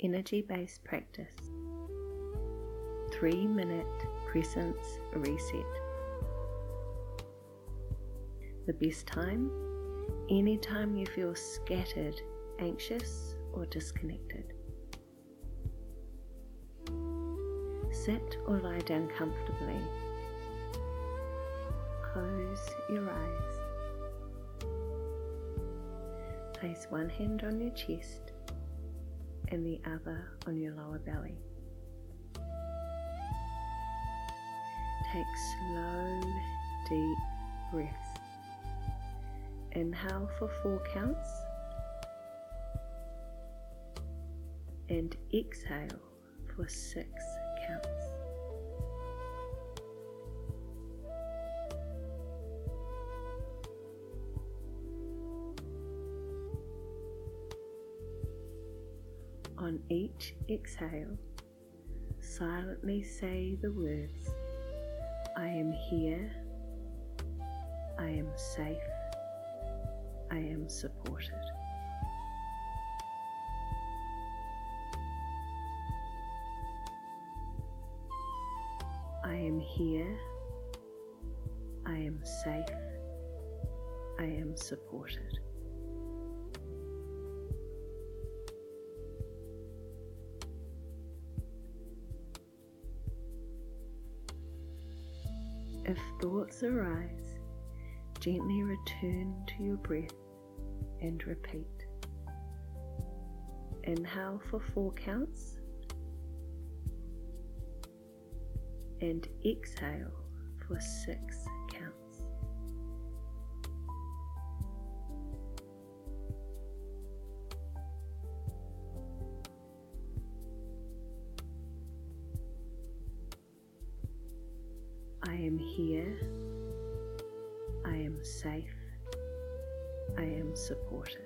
energy-based practice. 3-minute presence reset. The best time? Anytime you feel scattered, anxious, or disconnected. Sit or lie down comfortably. Close your eyes. Place one hand on your chest and the other on your lower belly. Take slow, deep breaths. Inhale for 4 counts and exhale for 6 counts. On each exhale, silently say the words, I am here, I am safe, I am supported. I am here, I am safe, I am supported. If thoughts arise, gently return to your breath and repeat. Inhale for 4 counts and exhale for 6 counts. I am here, I am safe, I am supported.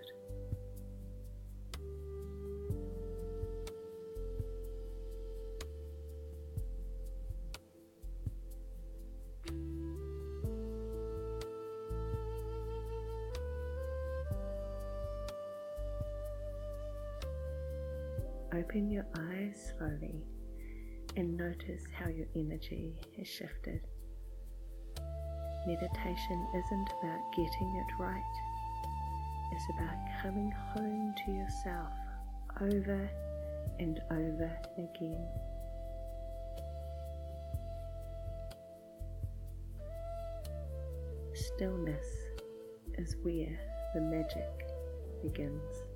Open your eyes slowly and notice how your energy has shifted. Meditation isn't about getting it right. It's about coming home to yourself over and over again. Stillness is where the magic begins.